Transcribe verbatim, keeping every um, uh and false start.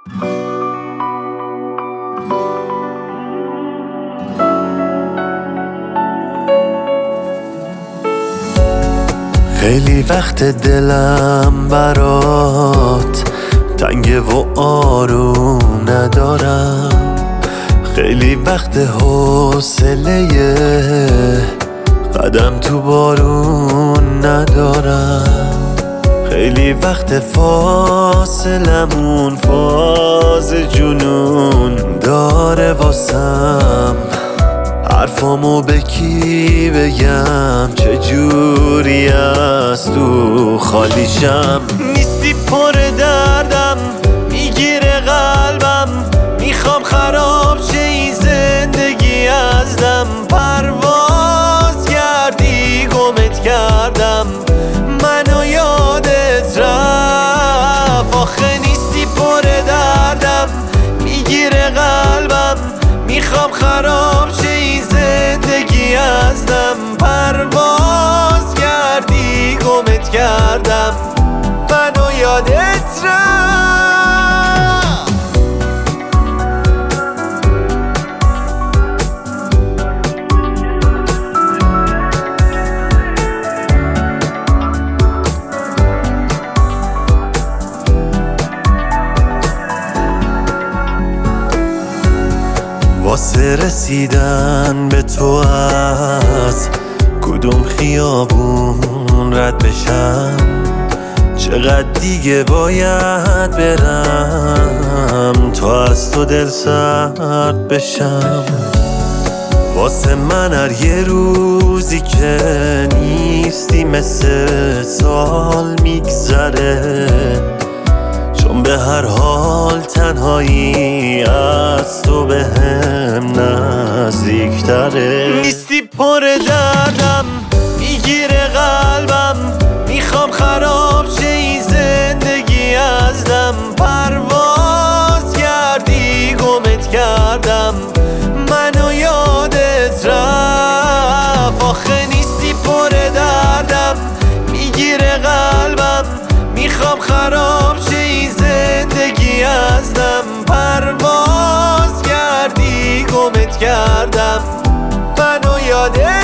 خیلی وقت دلم برات تنگه و آروم ندارم، خیلی وقت حوصله قدم تو بارون ندارم، خیلی وقت فاصلمون فاز جنون داره واسم، حرفامو به کی بگم چجوری از تو خالیشم. نیستی پر دردم میگیره قلبم، میخوام خراب شه این زندگی از دم، پرواز کردی گمت کردم منو یادت رفت، آخه نیستی پر دردم میگیره قلبم، میخوام خراب شه این زندگی از دم، پرواز کردی گمت کردم منو یادت رفت. واسه رسیدن به تو از کدوم خیابون رد بشم، چقدر دیگه باید برم تا از تو دل سرد بشم، واسه من هر یه روزی که نیستی مثل سال میگذره، چون به هر حال تنهایی از تو به هم نزدیکتره. نیستی پر دردم میگیره قلبم، میخوام خراب شه این زندگی از دم، پرواز کردی گمت کردم منو یادت رفت، آخه نیستی پر دردم میگیره قلبم، میخوام خراب شه این زندگی از دم، پرواز کردی گمت کردم منو یادت